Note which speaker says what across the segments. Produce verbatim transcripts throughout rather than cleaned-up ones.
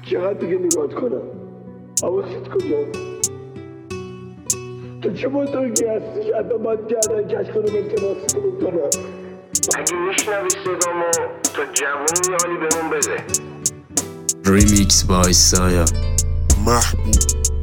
Speaker 1: چقدر دیگه نگاهت کنم؟ حواست کجاست؟ تو چه بزرگی هستی که حتی باید گردن کش کنم التماس کنم؟
Speaker 2: اگه میشنوی صدامو تا جوونی حالی بهمون بده.
Speaker 3: ریمیکس بای سایا
Speaker 4: محبوب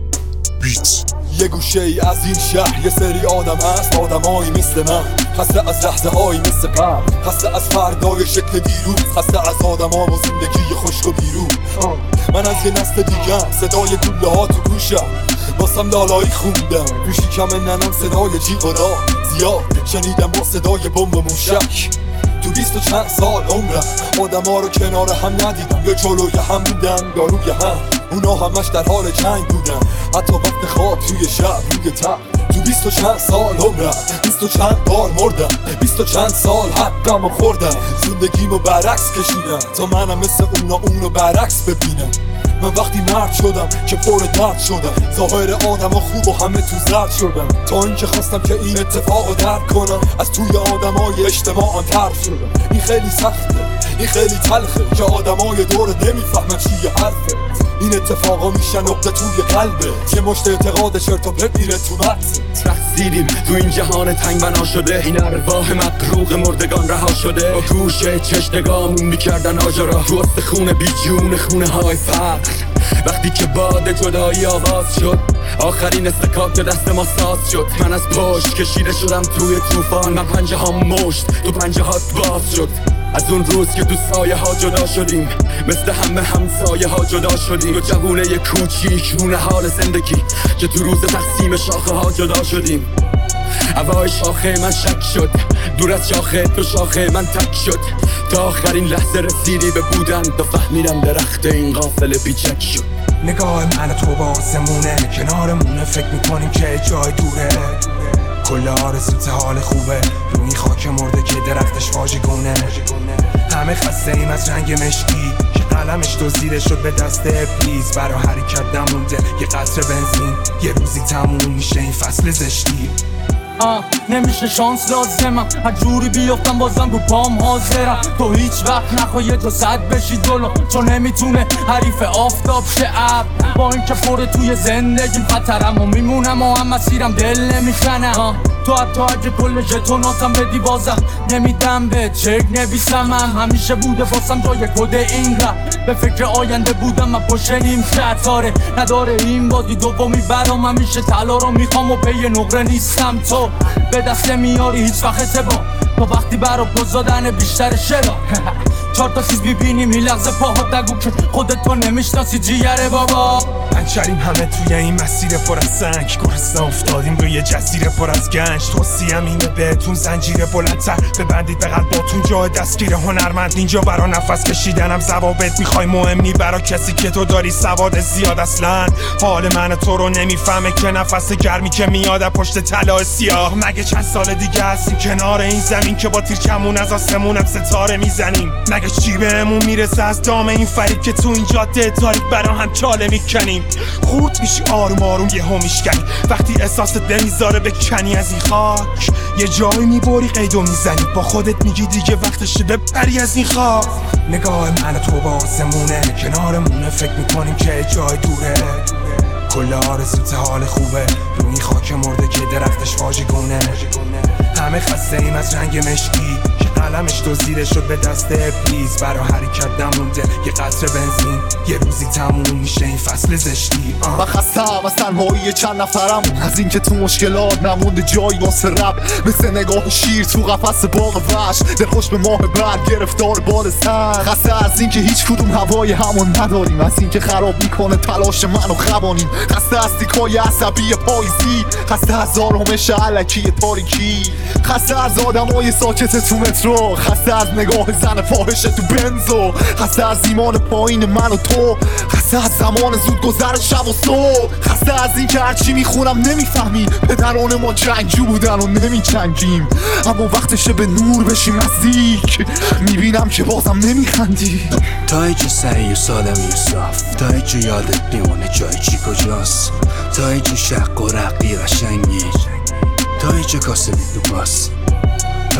Speaker 4: بیت. یه گوشه ای از این شهر یه سری آدم هست، آدمایی مثل من، خسته از لحظه هایی مثل قبل، خسته از فردای شکل دیروز، خسته از آدم ها و زندگی خشک و بیرون. من از یه نسل دیگم، صدای گوله ها تو گوشم، واسم لالایی خوندم تو شکم ننم، صدای جیغ و داد زیاد شنیدم با صدای بمب و موشک. تو بیست و چند سال عمرم آدم ها رو کنار هم ندیدم، یا جلوی هم بودن یا روی هم، اونا همش در حال جنگ بودن، حتی وقت خواب توی شب روی تب. تو بیست و چند سال عمرم بیست و چند بار مردم، بیست و چند سال حقم رو خوردم، زندگیمو برعکس کشیدم تا منم مثل اونا اونو برعکس ببینم. من وقتی مرد شدم که پر درد شدم، ظاهر آدم ها خوب و همه تو زرد شدم، تا اینکه خواستم که این اتفاق رو درک کنم، از توی آدم های اجتماعان طرد شدم. این خیلی سخته، این خیلی تلخه که آدم های دوره نمیفهمن چیه حرفه. این اتفاقا میشن نقطه توی قلبه، یه مشت اعتقاد چرت و پرت میره تو مغز.
Speaker 5: رقصیدیم تو این جهان تنگ بنا شده، این ارواح مغروق مردگان رها شده، با گوشه چشنگامون میکردن آجرا تو استخون بی جون خونه های فقر. وقتی که باد جدایی آواز شد، آخرین استکاک دست ما ساز شد، من از پشت کشیده شدم توی طوفان، من پنجه ها مشت تو پنجه هات باز شد. از اون روز که تو سایه ها جدا شدیم، مثل همه همسایه ها جدا شدیم، و جوونه یه کوچیک رونه حال زندگی که تو روز تقسیم شاخه ها جدا شدیم. هوای شاخه من شک شد، دور از شاخه تو شاخه من تک شد، تا آخرین لحظه رسیدی به بودن، تا فهمیدم درخت این قافله بیچک شد.
Speaker 6: نگاه من تو با آسمونه، کنارمونه فکر میکنیم که جای دوره، کل آرزوت حال خوبه، روی این خاک مرده که درختش واژگونه. همه خسته ایم از رنگ مشکی که قلمش دزدیده شد به دست ابلیس، برا حرکت نمونده یه قطره بنزین، یه روزی تموم میشه این فصل زشتی.
Speaker 7: آه نمیشه شانس لازمم، هر جوری بیافتم بازم رو پام حاضرم، تو هیچ وقت نخواه تو صد بشی جلو، چون نمیتونه حریف آفتاب شه اب. با اینکه پر توی زندگیم خطرم و میمونم و هم مسیرم دل نمیخنم، تو حتی اگه کل ژتوناتم بدی بازم نمیدم به چک نویسمم. همیشه بوده واسم جای کد این رپ، به فکر آینده بودم من پشت نیم شطاره، نداره این بادی دومی برام، همیشه طلا رو میخوام و پی نقره نیستم، تو به دست میاری هیچ وقت اتبا، تو وقتی برا پوز دادن بیشتر شلا. چهار تا چیز ببینیم این لحظه پاها دگو که خودت تو نمیشناسی جیگره بابا.
Speaker 6: انچریم همه توی این مسیر پر از سنگ، گرسنه افتادیم روی جزیره پر از گنج، توصیم اینه بهتون زنجیره بلندتر ببندید به قلباتون، جای دستگیر هنرمند اینجا، برا نفس کشیدنم ضوابط میخوای مهم نی، برا کسی که تو داری سواد زیاد. اصلا حال من تو رو نمیفهمه که نفس گرمی که میاد پشت طلا سیاه. مگه چند سال دیگه هستیم کنار این زمین که با تیر کمون از آسمونم ستاره میزنیم؟ مگه چی بهمون میرسه از دام این فریب که تو این جاده تاریک برا هم چاله میکنیم؟ خورد میشی آروم آروم یه هم میشکنی، وقتی احساست نمیذاره بکنی از این خاک، یه جایی میبری قیدو میزنی، با خودت میگی دیگه وقتشه بپری از این خاک. نگاه من تو با آسمونه، کنارمونه فکر میکنیم که جای دوره، کل آرزوت حال خوبه، روی این خاک مرده که درختش واژگونه. همه خسته ایم از رنگ مشکی که قلمش دزدیده شد به دست ابلیس، برا حرکت نمونده یه قطره بنزین، یه روزی تموم میشه این فصل زشتی.
Speaker 8: من خستم از تنهایی چند نفرم، از اینکه تو مشکلات نمونده جایی واسه رب، مثل نگاه شیر تو قفس باغ وحش، دلخوش به ماه بعد گرفتار باد سر. خسته از اینکه هیچ کدوم هوای همون نداریم، از اینکه خراب میکنه تلاش منو خوانیم، خسته از تیکای عصبی پاییزی، خسته از آرامش الکی تاریکی، خسته از آدمای ساکت تو مترو، خسته از نگاه زن فاحشه تو بنزو، خسته از ایمان پایین من و تو، خسته از زمان زود گذر شب و صبح، خسته از این که هرچی میخونم نمیفهمی، پدران ما جنگجو بودن و نمیجنگیم، اما وقتشه به نور بشیم نزدیک، میبینم که بازم نمیخندی.
Speaker 3: تا اینجا سعی و سالم یوسف، تا اینجا یادت بیمونه جای چی کجاست، تا اینجا شق و رقی قشنگی، تا اینجا کاسه بید تو باس، تا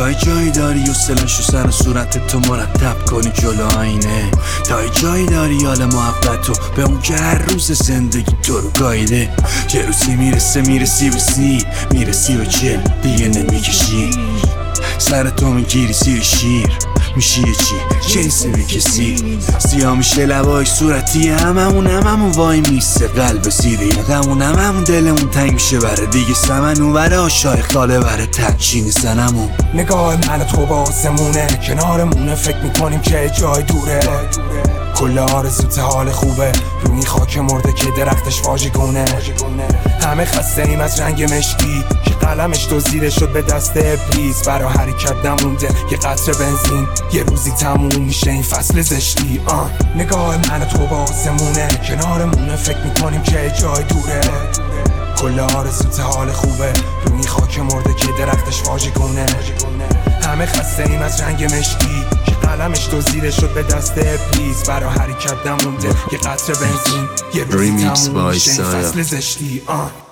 Speaker 3: تا جایی داری و سلنشو سر و صورت تو مرتب کنی جلو آینه تا جایی داری حال محبتو به اون که هر روز زندگی تو رو گایده چه روزی میرسه میرسی به سی میرسی به چل دیگه نمیکشی سر تو میگیری زیر شیر میشی یه چی جنس بی کسی سیاه میشه لبای صورتی هممون هممون وای میسته قلب زیر یقمون هممون دلمون تنگ میشه بره دیگه سمنو بره آشای خاله بره تکچین زنمون
Speaker 6: نگاه من تو با آسمونه کنارمونه فکر میکنیم که جای دوره کل آرزوت حال خوبه رو این خاک مرده که درختش واژگونه همه خسته ایم از رنگ مشکی که قلمش دزدیده شد به دست ابلیس برا حرکت نمونده یه قطره بنزین یه روزی تموم میشه این فصل زشتی آه. نگاه من تو با آسمونه کنارمونه فکر میکنیم که جای دوره کل آرزوت حال خوبه رو این خاک مرده که درختش واژگونه همه خسته ایم از رنگ مشکی که قلمش دزدیده شد به دست ابلیس برا حرکت نمونده یه قطره بنزین یه روزی تموم میشه این فصل زشتی آه.